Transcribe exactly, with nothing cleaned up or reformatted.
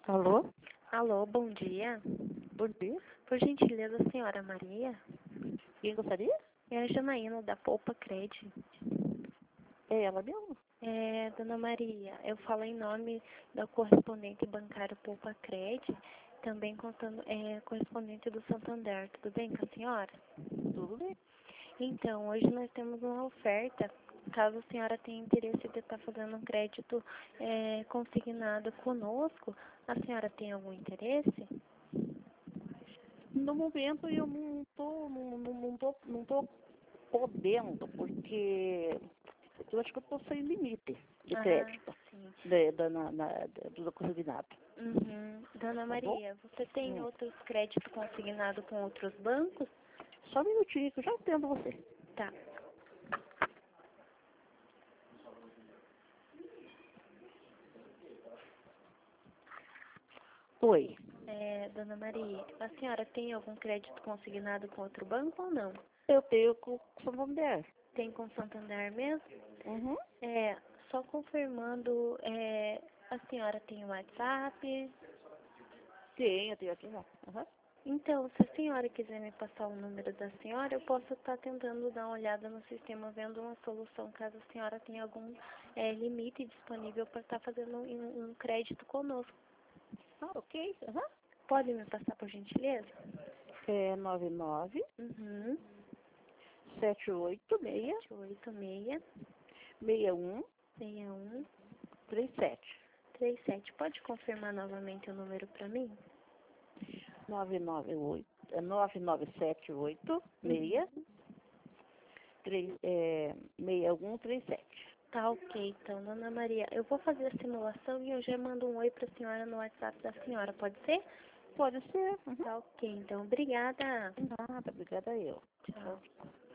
Alô? Alô, bom dia. Bom dia. Por gentileza, senhora Maria? Quem gostaria? É a Janaína da Poupa Cred. É ela mesmo? É, dona Maria, eu falo em nome da correspondente bancário Poupa Cred, também contando, é, correspondente do Santander. Tudo bem com a senhora? Tudo bem. Então, hoje nós temos uma oferta. Caso a senhora tenha interesse de estar fazendo um crédito é, consignado conosco, a senhora tem algum interesse? No momento eu não tô, não, não, não tô, não tô podendo, porque eu acho que eu tô sem limite de Ah, crédito sim. de, da, na, na, do consignado. Uhum. Dona Tá bom? Maria, você tem Hum. outros créditos consignados com outros bancos? Só um minutinho que eu já atendo você. Tá. Oi. É, Dona Maria, a senhora tem algum crédito consignado com outro banco ou não? Eu tenho com o Santander. Tem com Santander mesmo? Uhum. É, só confirmando, é, a senhora tem o WhatsApp? Tenho, eu tenho aqui já. Uhum. Então, se a senhora quiser me passar o número da senhora, eu posso estar tentando dar uma olhada no sistema, vendo uma solução, caso a senhora tenha algum é, limite disponível para estar fazendo um, um crédito conosco. Ah, ok. Uhum. Pode me passar, por gentileza? É nove nove Uhum. sete oito seis sete oito seis, seis um seis um três sete. três sete. Pode confirmar novamente o número para mim? nove nove oito, é nove nove sete oito Uhum. seis três, é, seis um três sete. Tá ok, então, Dona Maria. Eu vou fazer a simulação e eu já mando um oi para a senhora no WhatsApp da senhora, pode ser? Pode ser. Uhum. Tá ok, então. Obrigada. Nada, obrigada eu. Tchau. Tchau.